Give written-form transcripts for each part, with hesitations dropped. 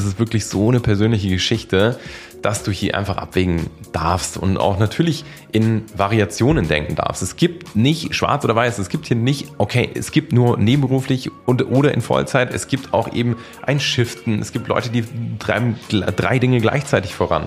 Das ist wirklich so eine persönliche Geschichte, dass du hier einfach abwägen darfst und auch natürlich in Variationen denken darfst. Es gibt nicht schwarz oder weiß, es gibt hier nicht, okay, es gibt nur nebenberuflich oder in Vollzeit, es gibt auch eben ein Shiften, es gibt Leute, die treiben 3 Dinge gleichzeitig voran.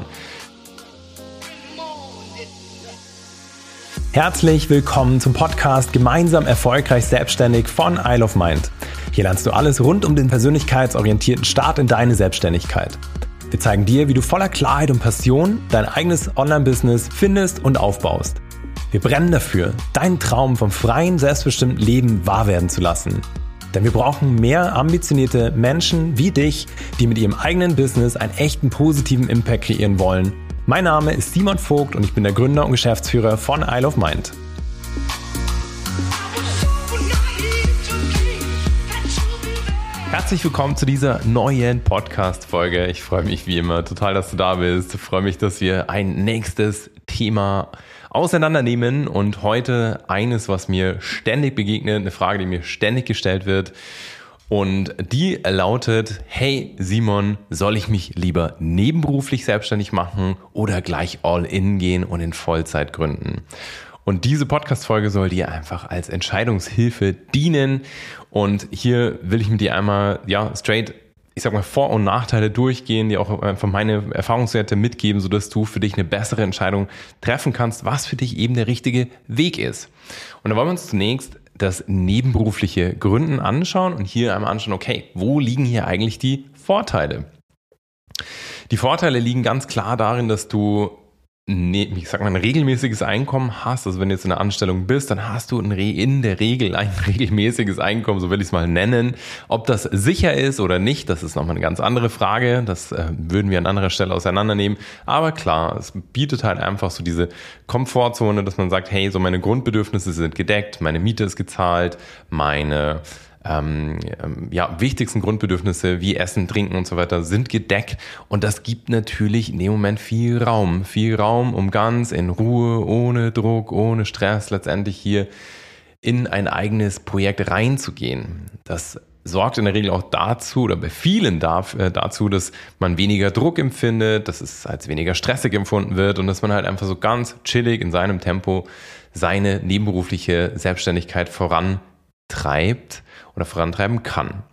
Herzlich willkommen zum Podcast Gemeinsam erfolgreich selbstständig von Isle of Mind. Hier lernst du alles rund um den persönlichkeitsorientierten Start in deine Selbstständigkeit. Wir zeigen dir, wie du voller Klarheit und Passion dein eigenes Online-Business findest und aufbaust. Wir brennen dafür, deinen Traum vom freien, selbstbestimmten Leben wahr werden zu lassen. Denn wir brauchen mehr ambitionierte Menschen wie dich, die mit ihrem eigenen Business einen echten positiven Impact kreieren wollen. Mein Name ist Simon Vogt und ich bin der Gründer und Geschäftsführer von Isle of Mind. Herzlich willkommen zu dieser neuen Podcast-Folge. Ich freue mich wie immer total, dass du da bist. Ich freue mich, dass wir ein nächstes Thema auseinandernehmen und heute eines, was mir ständig begegnet, eine Frage, die mir ständig gestellt wird. Und die lautet, hey Simon, soll ich mich lieber nebenberuflich selbstständig machen oder gleich all in gehen und in Vollzeit gründen? Und diese Podcast-Folge soll dir einfach als Entscheidungshilfe dienen. Und hier will ich mit dir einmal, straight, Vor- und Nachteile durchgehen, dir auch einfach meine Erfahrungswerte mitgeben, sodass du für dich eine bessere Entscheidung treffen kannst, was für dich eben der richtige Weg ist. Und da wollen wir uns zunächst das nebenberufliche Gründen anschauen und hier einmal anschauen, okay, wo liegen hier eigentlich die Vorteile? Die Vorteile liegen ganz klar darin, dass du ein regelmäßiges Einkommen hast. Also wenn du jetzt in einer Anstellung bist, dann hast du in der Regel ein regelmäßiges Einkommen, so will ich es mal nennen. Ob das sicher ist oder nicht, das ist nochmal eine ganz andere Frage. Das würden wir an anderer Stelle auseinandernehmen. Aber klar, es bietet halt einfach so diese Komfortzone, dass man sagt, hey, so meine Grundbedürfnisse sind gedeckt, meine Miete ist gezahlt, meine wichtigsten Grundbedürfnisse wie Essen, Trinken und so weiter sind gedeckt und das gibt natürlich in dem Moment viel Raum, um ganz in Ruhe, ohne Druck, ohne Stress letztendlich hier in ein eigenes Projekt reinzugehen. Das sorgt in der Regel auch dazu oder bei vielen dazu, dass man weniger Druck empfindet, dass es als weniger stressig empfunden wird und dass man halt einfach so ganz chillig in seinem Tempo seine nebenberufliche Selbstständigkeit vorantreibt oder vorantreiben kann.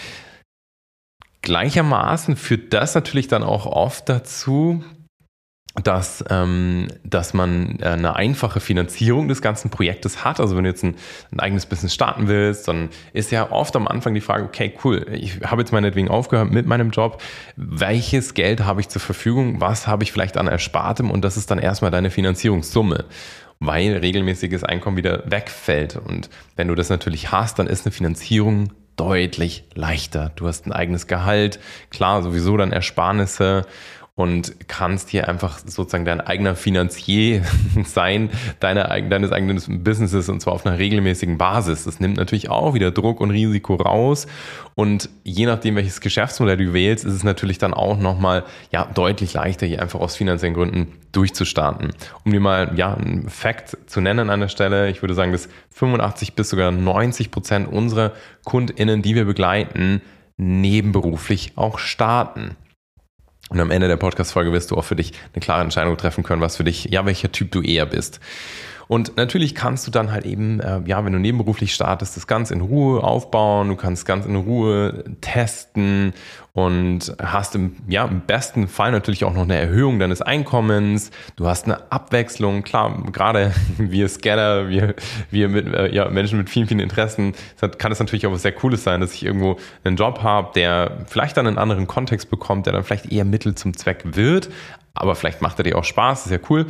Gleichermaßen führt das natürlich dann auch oft dazu, dass man eine einfache Finanzierung des ganzen Projektes hat. Also wenn du jetzt ein eigenes Business starten willst, dann ist ja oft am Anfang die Frage, okay, cool, ich habe jetzt meinetwegen aufgehört mit meinem Job. Welches Geld habe ich zur Verfügung? Was habe ich vielleicht an Erspartem? Und das ist dann erstmal deine Finanzierungssumme, weil regelmäßiges Einkommen wieder wegfällt. Und wenn du das natürlich hast, dann ist eine Finanzierung deutlich leichter. Du hast ein eigenes Gehalt, klar, sowieso dann Ersparnisse und kannst hier einfach sozusagen dein eigener Finanzier sein, deines eigenen Businesses und zwar auf einer regelmäßigen Basis. Das nimmt natürlich auch wieder Druck und Risiko raus und je nachdem, welches Geschäftsmodell du wählst, ist es natürlich dann auch nochmal deutlich leichter, hier einfach aus finanziellen Gründen durchzustarten. Um dir mal einen Fact zu nennen an der Stelle, ich würde sagen, dass 85 bis sogar 90% unserer KundInnen, die wir begleiten, nebenberuflich auch starten. Und am Ende der Podcast-Folge wirst du auch für dich eine klare Entscheidung treffen können, was für dich, welcher Typ du eher bist. Und natürlich kannst du dann halt eben, wenn du nebenberuflich startest, das ganz in Ruhe aufbauen, du kannst ganz in Ruhe testen und hast im besten Fall natürlich auch noch eine Erhöhung deines Einkommens. Du hast eine Abwechslung, klar, gerade wir Scanner, wir mit Menschen mit vielen, vielen Interessen, kann es natürlich auch was sehr Cooles sein, dass ich irgendwo einen Job habe, der vielleicht dann einen anderen Kontext bekommt, der dann vielleicht eher Mittel zum Zweck wird, aber vielleicht macht er dir auch Spaß, ist ja cool.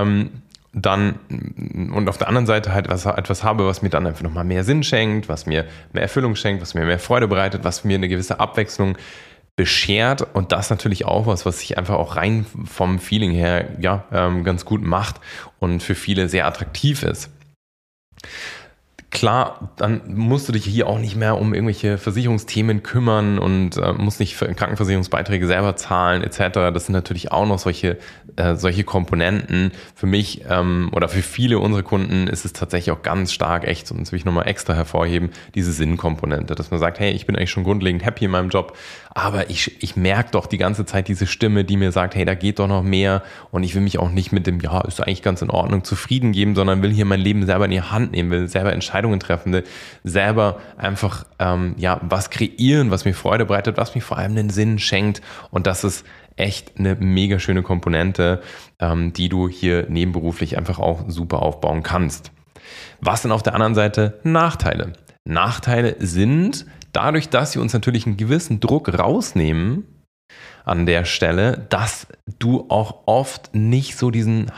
Und auf der anderen Seite halt etwas habe, was mir dann einfach nochmal mehr Sinn schenkt, was mir mehr Erfüllung schenkt, was mir mehr Freude bereitet, was mir eine gewisse Abwechslung beschert und das natürlich auch was sich einfach auch rein vom Feeling her ganz gut macht und für viele sehr attraktiv ist. klar, dann musst du dich hier auch nicht mehr um irgendwelche Versicherungsthemen kümmern und musst nicht Krankenversicherungsbeiträge selber zahlen etc. Das sind natürlich auch noch solche Komponenten. Für mich oder für viele unserer Kunden ist es tatsächlich auch ganz stark echt, und das will ich nochmal extra hervorheben, diese Sinnkomponente, dass man sagt, hey, ich bin eigentlich schon grundlegend happy in meinem Job, aber ich merke doch die ganze Zeit diese Stimme, die mir sagt, hey, da geht doch noch mehr, und ich will mich auch nicht mit dem, ja, ist eigentlich ganz in Ordnung, zufrieden geben, sondern will hier mein Leben selber in die Hand nehmen, will selber Entscheidungen treffen, will selber einfach was kreieren, was mir Freude bereitet, was mir vor allem den Sinn schenkt, und das ist echt eine mega schöne Komponente, die du hier nebenberuflich einfach auch super aufbauen kannst. Was sind auf der anderen Seite Nachteile? Nachteile sind, dadurch, dass sie uns natürlich einen gewissen Druck rausnehmen an der Stelle, dass du auch oft nicht so diesen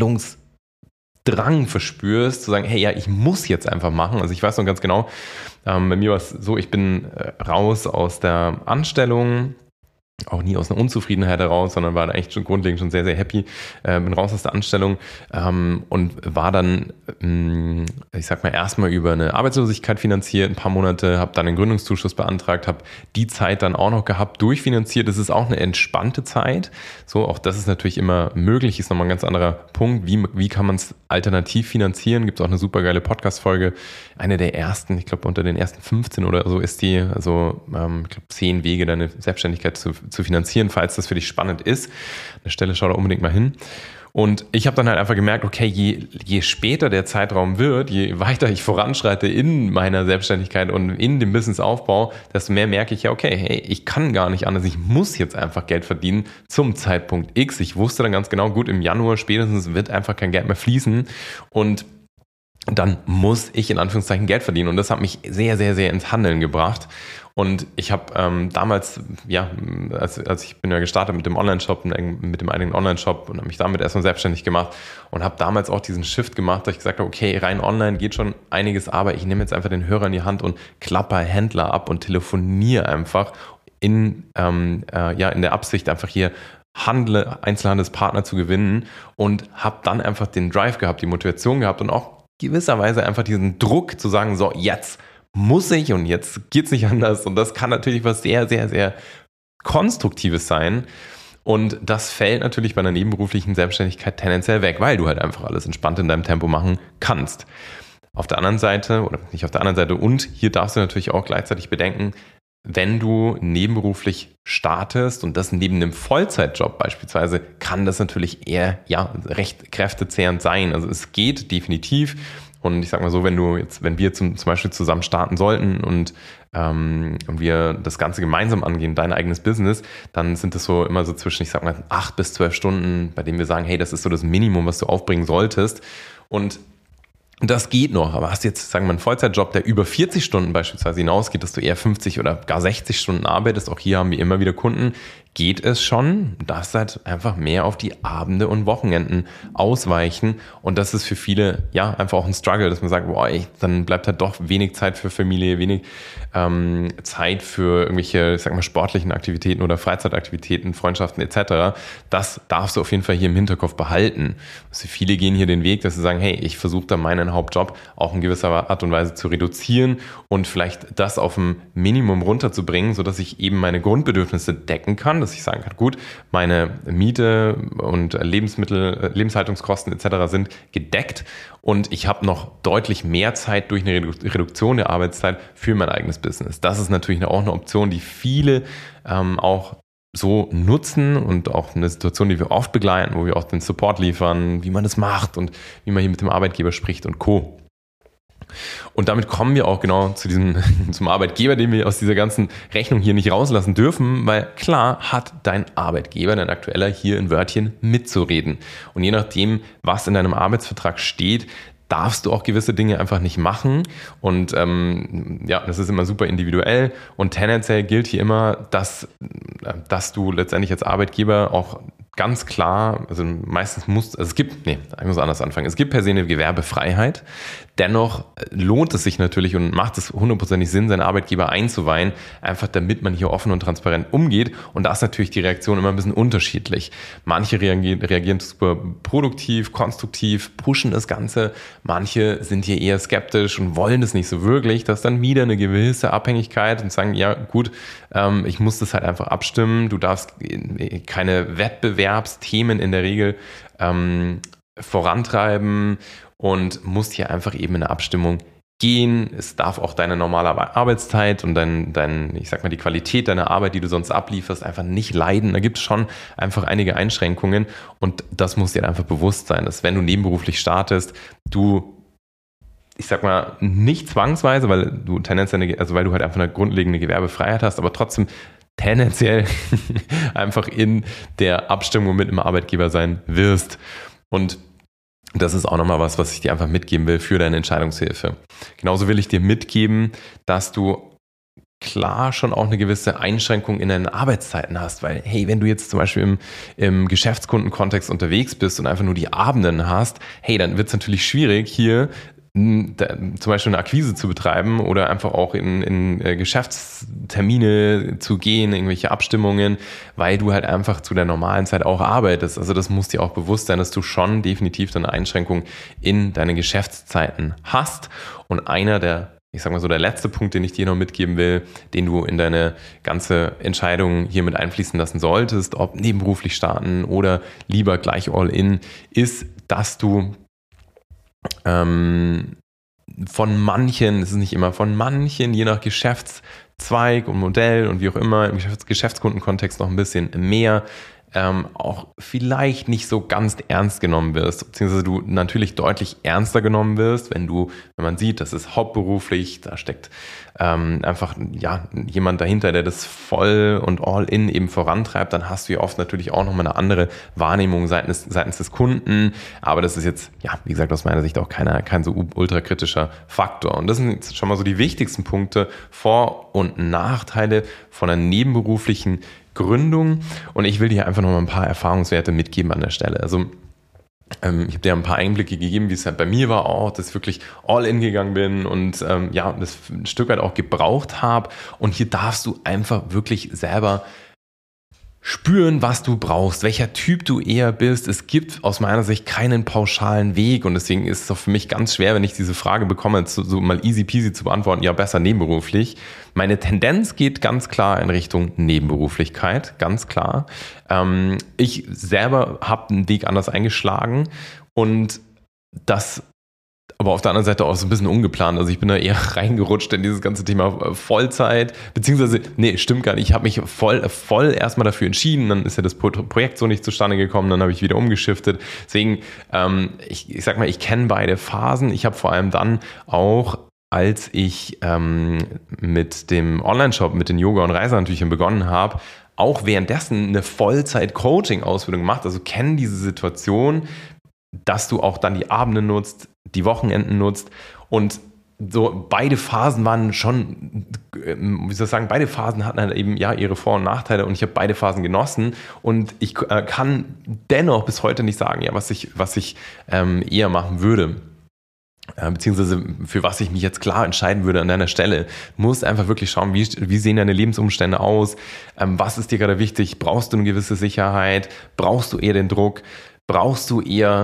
Handlungsdrang verspürst, zu sagen, hey, ja, ich muss jetzt einfach machen. Also ich weiß noch ganz genau, bei mir war es so, ich bin raus aus der Anstellung, auch nie aus einer Unzufriedenheit heraus, sondern war da eigentlich schon grundlegend schon sehr, sehr happy. Bin raus aus der Anstellung und war dann, ich sag mal, erstmal über eine Arbeitslosigkeit finanziert, ein paar Monate, habe dann den Gründungszuschuss beantragt, habe die Zeit dann auch noch gehabt, durchfinanziert. Das ist auch eine entspannte Zeit. So, auch das ist natürlich immer möglich, ist nochmal ein ganz anderer Punkt. Wie kann man es alternativ finanzieren? Gibt es auch eine super geile Podcast-Folge. Eine der ersten, ich glaube unter den ersten 15 oder so ist die, also ich glaube 10 Wege, deine Selbstständigkeit zu finanzieren, falls das für dich spannend ist. An der Stelle schau da unbedingt mal hin. Und ich habe dann halt einfach gemerkt, okay, je später der Zeitraum wird, je weiter ich voranschreite in meiner Selbstständigkeit und in dem Businessaufbau, desto mehr merke ich ja, okay, hey, ich kann gar nicht anders, ich muss jetzt einfach Geld verdienen zum Zeitpunkt X. Ich wusste dann ganz genau, gut, im Januar spätestens wird einfach kein Geld mehr fließen, und dann muss ich in Anführungszeichen Geld verdienen, und das hat mich sehr, sehr, sehr ins Handeln gebracht. Und ich habe damals, als ich bin ja gestartet mit dem Online-Shop, mit dem eigenen Online-Shop, und habe mich damit erstmal selbstständig gemacht und habe damals auch diesen Shift gemacht, dass ich gesagt habe, okay, rein online geht schon einiges, aber ich nehme jetzt einfach den Hörer in die Hand und klapper Händler ab und telefoniere einfach in der Absicht, einfach hier Einzelhandelspartner zu gewinnen, und habe dann einfach den Drive gehabt, die Motivation gehabt und auch gewisserweise einfach diesen Druck zu sagen, so, jetzt muss ich und jetzt geht's nicht anders, und das kann natürlich was sehr, sehr, sehr Konstruktives sein, und das fällt natürlich bei einer nebenberuflichen Selbstständigkeit tendenziell weg, weil du halt einfach alles entspannt in deinem Tempo machen kannst. Auf der anderen Seite, oder nicht auf der anderen Seite, und hier darfst du natürlich auch gleichzeitig bedenken, wenn du nebenberuflich startest und das neben einem Vollzeitjob beispielsweise, kann das natürlich eher recht kräftezehrend sein. Also es geht definitiv. Und ich sag mal so, wenn wir zum Beispiel zusammen starten sollten und wir das Ganze gemeinsam angehen, dein eigenes Business, dann sind das so immer so zwischen, ich sag mal, 8 bis 12 Stunden, bei denen wir sagen, hey, das ist so das Minimum, was du aufbringen solltest. Und das geht noch, aber hast jetzt, sagen wir mal, einen Vollzeitjob, der über 40 Stunden beispielsweise hinausgeht, dass du eher 50 oder gar 60 Stunden arbeitest, auch hier haben wir immer wieder Kunden, geht es schon, darfst halt einfach mehr auf die Abende und Wochenenden ausweichen, und das ist für viele einfach auch ein Struggle, dass man sagt, dann bleibt halt doch wenig Zeit für Familie, wenig Zeit für irgendwelche, ich sag mal, sportlichen Aktivitäten oder Freizeitaktivitäten, Freundschaften etc. Das darfst du auf jeden Fall hier im Hinterkopf behalten. Also viele gehen hier den Weg, dass sie sagen, hey, ich versuche da meinen Hauptjob auch in gewisser Art und Weise zu reduzieren und vielleicht das auf ein Minimum runterzubringen, sodass ich eben meine Grundbedürfnisse decken kann, dass ich sagen kann, gut, meine Miete und Lebensmittel, Lebenshaltungskosten etc. sind gedeckt, und ich habe noch deutlich mehr Zeit durch eine Reduktion der Arbeitszeit für mein eigenes Business. Das ist natürlich auch eine Option, die viele auch so nutzen, und auch eine Situation, die wir oft begleiten, wo wir auch den Support liefern, wie man das macht und wie man hier mit dem Arbeitgeber spricht und Co. Und damit kommen wir auch genau zum Arbeitgeber, den wir aus dieser ganzen Rechnung hier nicht rauslassen dürfen, weil klar hat dein Arbeitgeber, dein aktueller, hier ein Wörtchen mitzureden. Und je nachdem, was in deinem Arbeitsvertrag steht, darfst du auch gewisse Dinge einfach nicht machen. Und das ist immer super individuell. Und tendenziell gilt hier immer, dass du letztendlich als Arbeitgeber auch ganz klar, also meistens es gibt per se eine Gewerbefreiheit. Dennoch lohnt es sich natürlich und macht es 100% Sinn, seinen Arbeitgeber einzuweihen, einfach damit man hier offen und transparent umgeht. Und da ist natürlich die Reaktion immer ein bisschen unterschiedlich. Manche reagieren super produktiv, konstruktiv, pushen das Ganze. Manche sind hier eher skeptisch und wollen es nicht so wirklich. Das ist dann wieder eine gewisse Abhängigkeit und sagen, ja gut, ich muss das halt einfach abstimmen. Du darfst keine Wettbewerbsthemen in der Regel vorantreiben und musst hier einfach eben in eine Abstimmung gehen. Es darf auch deine normale Arbeitszeit und die Qualität deiner Arbeit, die du sonst ablieferst, einfach nicht leiden. Da gibt es schon einfach einige Einschränkungen und das muss dir einfach bewusst sein, dass wenn du nebenberuflich startest, nicht zwangsweise, weil du weil du halt einfach eine grundlegende Gewerbefreiheit hast, aber trotzdem tendenziell einfach in der Abstimmung mit einem Arbeitgeber sein wirst. Und das ist auch nochmal was ich dir einfach mitgeben will für deine Entscheidungshilfe. Genauso will ich dir mitgeben, dass du klar schon auch eine gewisse Einschränkung in deinen Arbeitszeiten hast, weil hey, wenn du jetzt zum Beispiel im Geschäftskundenkontext unterwegs bist und einfach nur die Abenden hast, hey, dann wird es natürlich schwierig, hier zum Beispiel eine Akquise zu betreiben oder einfach auch in Geschäftstermine zu gehen, irgendwelche Abstimmungen, weil du halt einfach zu der normalen Zeit auch arbeitest. Also das muss dir auch bewusst sein, dass du schon definitiv eine Einschränkung in deine Geschäftszeiten hast. Und einer der letzte Punkt, den ich dir noch mitgeben will, den du in deine ganze Entscheidung hier mit einfließen lassen solltest, ob nebenberuflich starten oder lieber gleich all in, ist, dass du von manchen, es ist nicht immer von manchen, je nach Geschäftszweig und Modell und wie auch immer, im Geschäftskundenkontext noch ein bisschen mehr, auch vielleicht nicht so ganz ernst genommen wirst, beziehungsweise du natürlich deutlich ernster genommen wirst, wenn man sieht, das ist hauptberuflich, da steckt einfach jemand dahinter, der das voll und all in eben vorantreibt, dann hast du ja oft natürlich auch nochmal eine andere Wahrnehmung seitens des Kunden, aber das ist jetzt, wie gesagt, aus meiner Sicht auch kein so ultrakritischer Faktor. Und das sind jetzt schon mal so die wichtigsten Punkte, Vor- und Nachteile von einer nebenberuflichen Gründung, und ich will dir einfach noch mal ein paar Erfahrungswerte mitgeben an der Stelle. Also ich habe dir ein paar Einblicke gegeben, wie es halt bei mir war auch, dass ich wirklich all in gegangen bin und das ein Stück weit auch gebraucht habe, und hier darfst du einfach wirklich selber spüren, was du brauchst, welcher Typ du eher bist. Es gibt aus meiner Sicht keinen pauschalen Weg, und deswegen ist es auch für mich ganz schwer, wenn ich diese Frage bekomme, so mal easy peasy zu beantworten, ja, besser nebenberuflich. Meine Tendenz geht ganz klar in Richtung Nebenberuflichkeit, ganz klar. Ich selber habe einen Weg anders eingeschlagen, und das aber auf der anderen Seite auch so ein bisschen ungeplant. Also ich bin da eher reingerutscht in dieses ganze Thema Vollzeit, beziehungsweise, nee, stimmt gar nicht. Ich habe mich voll erstmal dafür entschieden, dann ist ja das Projekt so nicht zustande gekommen, dann habe ich wieder umgeschiftet. Deswegen, ich kenne beide Phasen. Ich habe vor allem dann auch, als ich mit dem Online-Shop, mit den Yoga- und Reisehandtüchern begonnen habe, auch währenddessen eine Vollzeit-Coaching-Ausbildung gemacht. Also kenne diese Situation, dass du auch dann die Abende nutzt, die Wochenenden nutzt, und so beide Phasen waren schon, beide Phasen hatten halt eben ihre Vor- und Nachteile, und ich habe beide Phasen genossen, und ich kann dennoch bis heute nicht sagen, was ich eher machen würde. Beziehungsweise für was ich mich jetzt klar entscheiden würde an deiner Stelle. Du musst einfach wirklich schauen, wie sehen deine Lebensumstände aus, was ist dir gerade wichtig, brauchst du eine gewisse Sicherheit, brauchst du eher den Druck, brauchst du eher,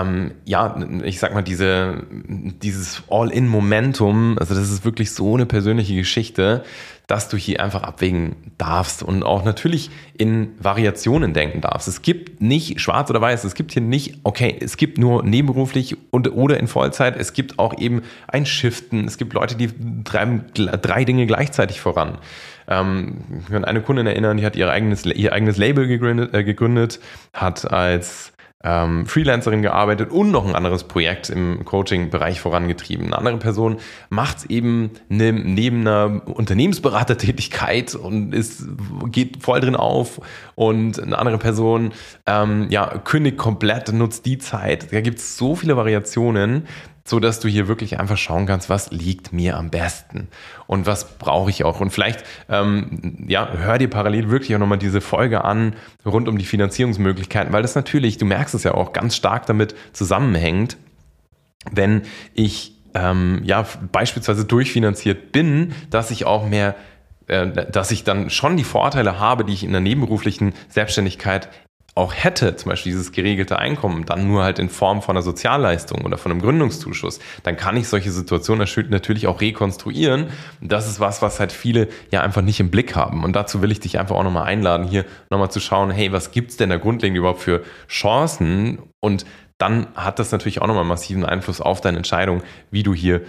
dieses All-in-Momentum, also das ist wirklich so eine persönliche Geschichte, dass du hier einfach abwägen darfst und auch natürlich in Variationen denken darfst. Es gibt nicht schwarz oder weiß, es gibt hier nicht, okay, es gibt nur nebenberuflich oder in Vollzeit, es gibt auch eben ein Shiften, es gibt Leute, die treiben 3 Dinge gleichzeitig voran. Ich kann an eine Kundin erinnern, die hat ihr eigenes Label gegründet, hat als Freelancerin gearbeitet und noch ein anderes Projekt im Coaching-Bereich vorangetrieben. Eine andere Person macht es eben neben einer Unternehmensberatertätigkeit und geht voll drin auf, und eine andere Person kündigt komplett, nutzt die Zeit. Da gibt es so viele Variationen, so dass du hier wirklich einfach schauen kannst, was liegt mir am besten und was brauche ich auch. Und vielleicht hör dir parallel wirklich auch nochmal diese Folge an rund um die Finanzierungsmöglichkeiten, weil das natürlich, du merkst es ja auch, ganz stark damit zusammenhängt, wenn ich beispielsweise durchfinanziert bin, dass ich auch mehr, dass ich dann schon die Vorteile habe, die ich in der nebenberuflichen Selbstständigkeit auch hätte, zum Beispiel dieses geregelte Einkommen, dann nur halt in Form von einer Sozialleistung oder von einem Gründungszuschuss, dann kann ich solche Situationen natürlich auch rekonstruieren. Das ist was halt viele ja einfach nicht im Blick haben. Und dazu will ich dich einfach auch nochmal einladen, hier nochmal zu schauen, hey, was gibt's denn da grundlegend überhaupt für Chancen? Und dann hat das natürlich auch nochmal massiven Einfluss auf deine Entscheidung, wie du hier,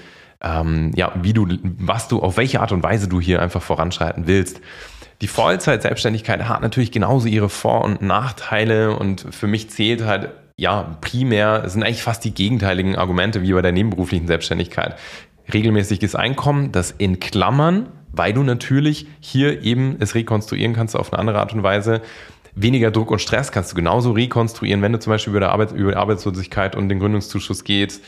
auf welche Art und Weise du hier einfach voranschreiten willst. Die Vollzeit-Selbstständigkeit hat natürlich genauso ihre Vor- und Nachteile und für mich zählt halt, primär, es sind eigentlich fast die gegenteiligen Argumente wie bei der nebenberuflichen Selbstständigkeit. Regelmäßiges Einkommen, das in Klammern, weil du natürlich hier eben es rekonstruieren kannst auf eine andere Art und Weise. Weniger Druck und Stress kannst du genauso rekonstruieren, wenn du zum Beispiel über Arbeitslosigkeit und den Gründungszuschuss gehst.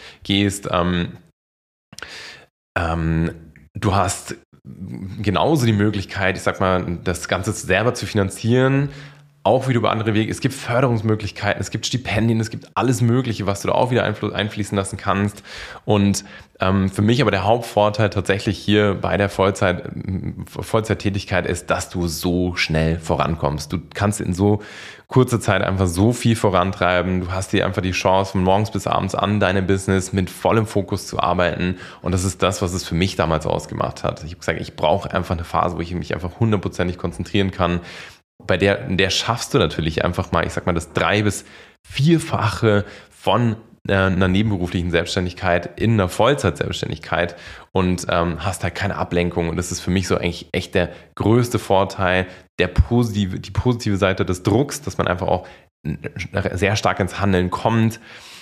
Du hast genauso die Möglichkeit, das Ganze selber zu finanzieren, auch wieder über andere Wege. Es gibt Förderungsmöglichkeiten, es gibt Stipendien, es gibt alles Mögliche, was du da auch wieder einfließen lassen kannst. Und für mich aber der Hauptvorteil tatsächlich hier bei der Vollzeittätigkeit ist, dass du so schnell vorankommst. Du kannst in so kurzer Zeit einfach so viel vorantreiben. Du hast dir einfach die Chance, von morgens bis abends an deinem Business mit vollem Fokus zu arbeiten. Und das ist das, was es für mich damals ausgemacht hat. Ich habe gesagt, ich brauche einfach eine Phase, wo ich mich einfach 100%ig konzentrieren kann. In der schaffst du natürlich einfach mal, das 3- bis 4-fache von einer nebenberuflichen Selbstständigkeit in einer Vollzeit-Selbstständigkeit und hast halt keine Ablenkung. Und das ist für mich so eigentlich echt der größte Vorteil, die positive Seite des Drucks, dass man einfach auch sehr stark ins Handeln kommt.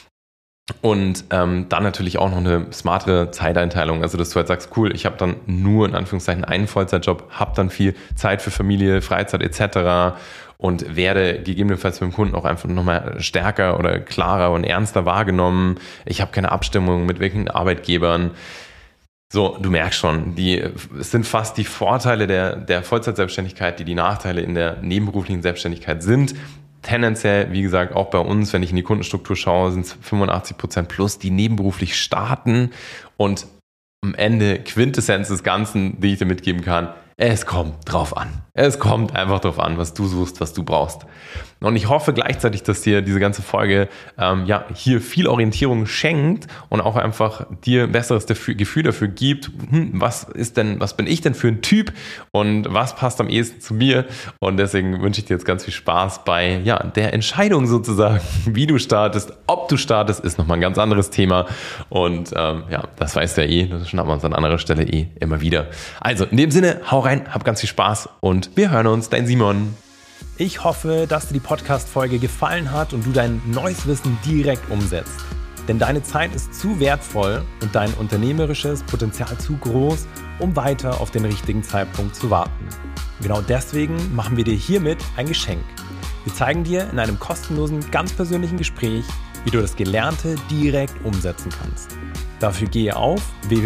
Und dann natürlich auch noch eine smartere Zeiteinteilung, also dass du halt sagst, cool, ich habe dann nur in Anführungszeichen einen Vollzeitjob, habe dann viel Zeit für Familie, Freizeit etc. und werde gegebenenfalls mit dem Kunden auch einfach nochmal stärker oder klarer und ernster wahrgenommen. Ich habe keine Abstimmung mit welchen Arbeitgebern. So, du merkst schon, es sind fast die Vorteile der Vollzeitselbstständigkeit, die Nachteile in der nebenberuflichen Selbstständigkeit sind. Tendenziell, wie gesagt, auch bei uns, wenn ich in die Kundenstruktur schaue, sind es 85% plus, die nebenberuflich starten. Und am Ende Quintessenz des Ganzen, die ich dir mitgeben kann, es kommt drauf an. Es kommt einfach drauf an, was du suchst, was du brauchst. Und ich hoffe gleichzeitig, dass dir diese ganze Folge hier viel Orientierung schenkt und auch einfach dir ein besseres Gefühl dafür gibt, was bin ich denn für ein Typ und was passt am ehesten zu mir. Und deswegen wünsche ich dir jetzt ganz viel Spaß bei der Entscheidung sozusagen, wie du startest. Ob du startest, ist nochmal ein ganz anderes Thema. Und das weißt du ja das schnappen wir uns an anderer Stelle immer wieder. Also in dem Sinne, hau rein, hab ganz viel Spaß und wir hören uns, dein Simon. Ich hoffe, dass dir die Podcast-Folge gefallen hat und du dein neues Wissen direkt umsetzt. Denn deine Zeit ist zu wertvoll und dein unternehmerisches Potenzial zu groß, um weiter auf den richtigen Zeitpunkt zu warten. Genau deswegen machen wir dir hiermit ein Geschenk. Wir zeigen dir in einem kostenlosen, ganz persönlichen Gespräch, wie du das Gelernte direkt umsetzen kannst. Dafür gehe auf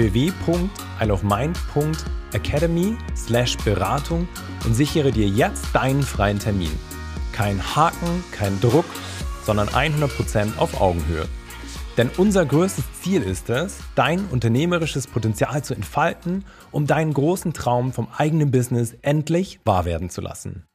www.isleofmind.academy/Beratung und sichere dir jetzt deinen freien Termin. Kein Haken, kein Druck, sondern 100% auf Augenhöhe. Denn unser größtes Ziel ist es, dein unternehmerisches Potenzial zu entfalten, um deinen großen Traum vom eigenen Business endlich wahr werden zu lassen.